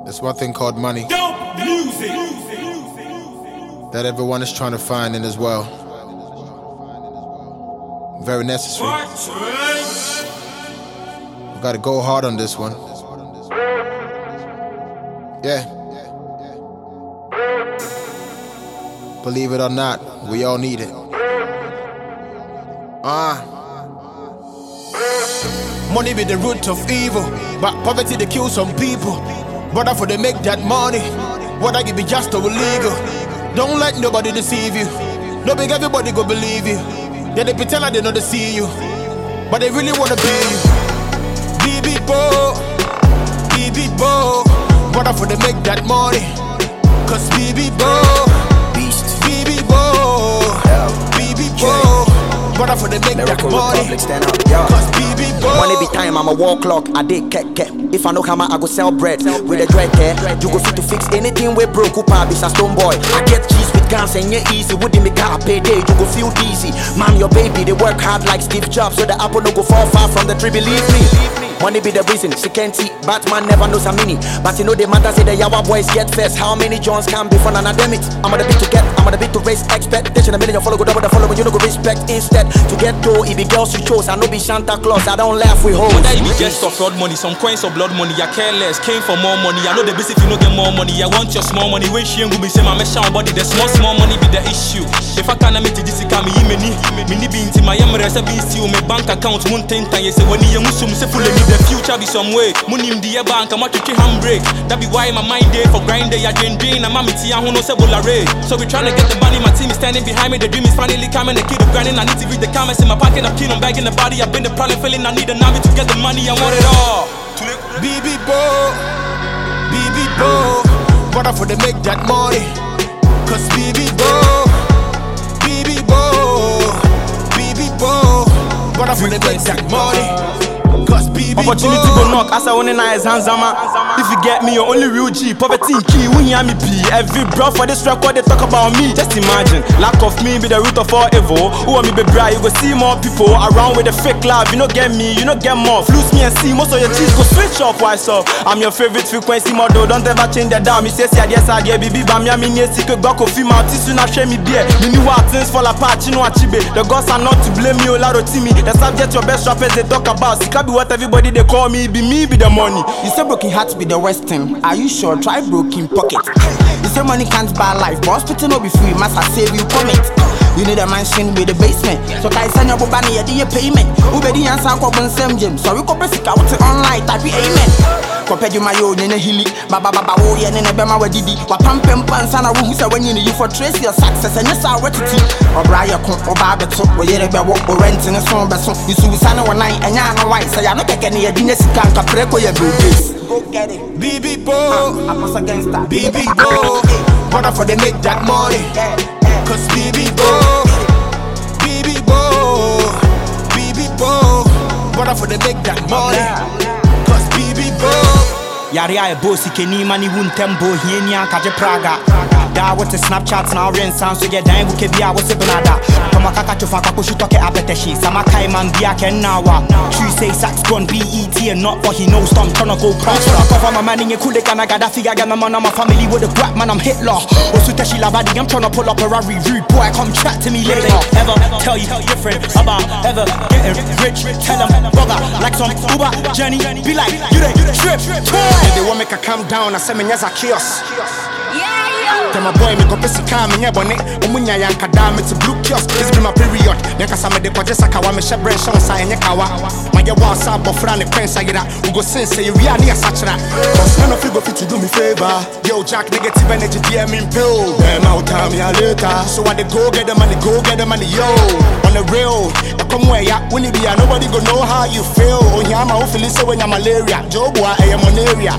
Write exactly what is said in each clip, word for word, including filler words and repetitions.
There's one thing called money that everyone is trying to find in this world. Very necessary. We gotta go hard on this one. Yeah. Believe it or not, we all need it. Ah. Uh. Money be the root of evil, but poverty they kill some people. Brother, for they make that money, what I give be just or illegal. Don't let nobody deceive you. No big everybody go believe you. Yeah, they pretend like they know they see you, but they really wanna be you. B B Bo, B B Bo. Brother, for they make that money, cause B B Bo, B B Bo, B B Bo. Brother, for they make Miracle that money, Republic, stand up, yo. Cause B B Bo. Money be time, I'm a wall clock, I did kek kek. If I know hammer, I go sell bread, sell with bread. A dread care. You go fit to fix anything we broke, Upa be a stone boy. I get cheese with guns and you're easy, wouldn't make a payday, you go feel dizzy. Mom, your baby, they work hard like Steve Jobs, so the apple no go fall far from the tree, believe me. Money be the reason, she can't see, Batman never knows a mini. But you know the matter say the Yawa boys get first. How many Johns can be from an academic? I'm on the beat to get, I'm on the beat to raise expectation. A million follow go double the follow, but you know go respect instead. To get dough, it be girls you chose, I know be Santa Claus, I don't laugh with hoes. Whether it be just of fraud money, some coins or blood money, I care less. Came for more money, I know the basic if you no get more money. I want your small money, when she ain't go be say my mesh body, the small small money be the issue. If I can't meet this, come me many, many be into my yam recipe, see my bank account, moon ten times, say when you musum say full of the future be some way. Money in the bank, I'm at your handbrake. That be why my mind day for grind day. I drain drain, I'm mammy tea, I who no say bulare. So we trying to get the money, my team is standing behind me. The dream is finally coming, the kid of grinding. I need to read the comments in my pocket, I'm keen on bagging the body. I've been the problem feeling, I need a nami to get the money, I want it all. B B Bo, B B Bo. Brother, for they make that money, cause B B Bo, B B Bo, B B Bo. Brother, for they make that money, cause B B Bo. Opportunity go knock, as I want to nice hands zama. If you get me, you're only real G. Poverty in key, we hear me P. Every bro for this record, they talk about me. Just imagine, lack of me be the root of all evil. Who want me be bright, you go see more people around with the fake love. You don't get me, you don't get more. Flus me and see, most of your cheese go switch off. Why so? I'm your favorite frequency model, don't ever change the down. Me say, see, yes, I get baby, but me, I mean, yes, you could go coffee, my tissue, not share me beer. Me knew what things fall apart, you know what chibe. The gods are not to blame you, a lot of Timmy. The subject your best rappers they talk about. See, can be what everybody they call me, be me, be the money. You say broken heart be the Western. Are you sure? Try broken pocket. You say money can't buy life, but hospital no be free. Must I save you comment? You need a mansion with a basement. So I send your bobani a day payment. Ubedi and Sanko Ben Sam Jim. So we go press it out online. Type amen. Compared you my own in a hilly. Baba Baba oh yeah in a bema wa didi. Wa pam pam pants and a who say when you need you for trace your success and yes our retity. Or Brian come or Barbeto. Or yet be walk or rent in a song beso. You suicide one night and ya no white. Say I no take any dinner can capreco your boobies. Go get it. B B Bo, I was against that. B B Bo. Brother, for they make that money, cause B B Bo, B B Bo, B B Bo. Brother, for they make that money, cause B B Bo. Yari I bossy keni mani wun tembo hienya kaje praga. Da what a Snapchat now ren sound so get dying buke bia what's benada. Kama kaka to faka ko shutoke apeteshi. Sama kai man bia ken nawa. True say sax gon B E T and not for he knows I'm tryna go cross. Cover my man in your kule kana gada figure get my man on my family with a black man I'm Hitler. Osuta she lavadi I'm tryna pull up a Rari rude boy come chat to me later. Ever tell you your friend about ever getting rich? Tell them bugger like some Uber Jenny be like you they trip. They want make a calm down, I say me as a kiosk. Yeah, yeah. Tell my boy me go pesi calm me bonnet. Omunya yanka dam it's a blue kiosk. This be my period. Neka sa me de kwaje sakawa me shebre shon sa enye kawa. My ya wa sa bofra ne kwensa gira. We go sense you we are near sachra. Cause none of you go fit to do me favor. Yo Jack negative energy D M in pill. Them out time ya later. So when they go get the money, go get the money yo. On the real, I come where ya when it be nobody go know how you feel. Oh yeah, my feel so when you malaria. Job wa I am on area.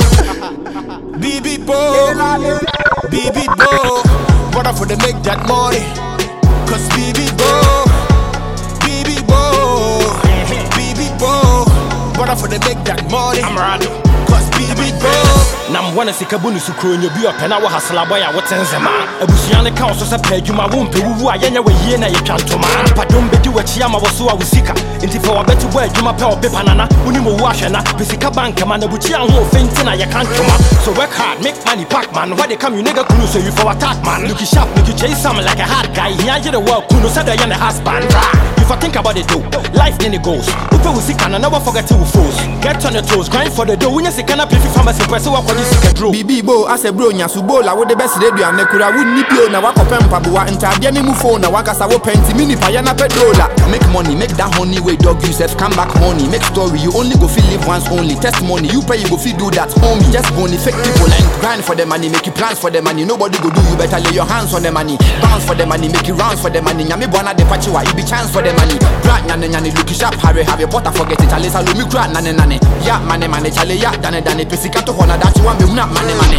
B B Bo, B B Bo. Brother, for they make that money, cause B B Bo, B B Bo, B B Bo. Brother, for they make that money, I'm ready. cause B B Bo. Nam wana sikabunu sukro nyobi opena wa hasla boy a wotenzema. Abusuane ka oso se pa adwuma wo mpe wuwu a yenya we yie na ye twantoma. Padom bedi wachi ama wo so a wusika. Nti fa wa betu boy adwuma pa opepa nana. Uni mo wo ahwena. Bisika bank man abuchi an ho fenti na ye kantoma. So work hard, make money pack man. Why they come you nigga kunu so you for attack man. Look sharp, make you chase some like a hard guy. Here you the world kunu said I the husband. If I think about it though, life then it goes. Upe wusika na never forget to force. Get on your toes, grind for the dough. When you see can pay for pharmacy press so what you see draw. Bibi bo ase bro nya subo la wo the best radio na kura wunni pio na wakopempa boa ntade ne mu phone na wakasa wo penti mini pa ya na pedola. Make money, make that honey way dog you said come back money. Make story you only go feel live once only. Testimony you pay you go feel do that homie. Just bony fake people and grind for the money, make you plans for the money. Nobody go do you better lay your hands on the money. Bounce for the money, make you rounds for the money. Nyame bona de pachiwa, you be chance for the money. Brat nyane nyane look sharp, hurry have your butter forget it. Chale salu mi kra nane nane. Ya mane mane chale ya dane dane pesikato hona that you want me not mane mane.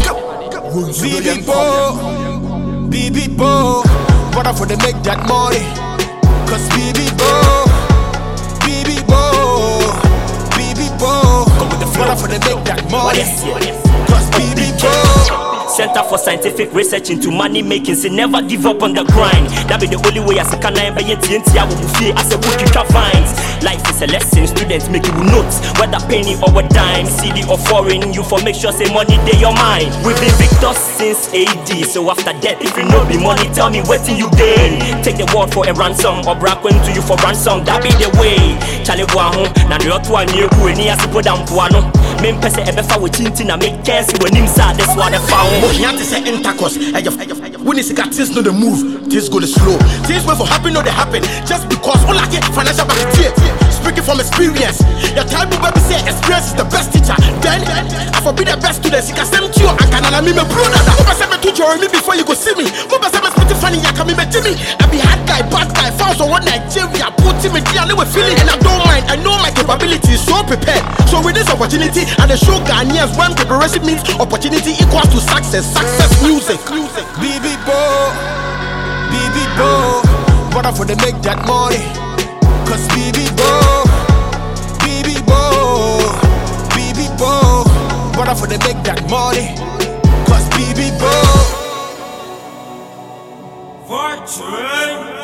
Bibi Bo, Bibi Bo, what up for they make that money? Cause Bibi Bo, Bibi Bo, Bibi Bo, come with the flow. What up for they make that money? Cause Bibi Bo. Center for Scientific Research into Money Making, say never give up on the grind. That be the only way as a can I buy it T N T I will feel as a book you can find. Life is a lesson, students make you notes. Whether penny or a dime, C D or foreign, you for make sure say money they your mind. We've been victors since A D, so after that if you know be money, tell me what you gain. Take the word for a ransom, or brack when to you for ransom, that be the way. Charlie Guaho, na the other one you who any as put down puano. Men pese ebefa with chintin and make cares when him sad, that's what I found. Mohiante say intercourse. When it's got things no the move, things go the slow. Things wait for happen, no they happen. Just because all I get financial back here. Speaking from experience, your time will baby say experience is the best teacher. Then I forbid the best students. You can send to you and can allow me my brother. Who say me to join me before you go see me? Who say me spitting funny? You can me me Jimmy. I be hard guy, bad guy, found on one Nigeria. Put him in there, with feeling and I don't mind. I know my capability is so prepared. So with this opportunity and the show Ghanaians when preparation means opportunity equals to success. Success music. Bibi Bo, Bibi Bo, what up for they make that money? Cause Bibi Bo, Bibi Bo, Bibi Bo, what up for they make that money? Cause Bibi Bo. Fortune.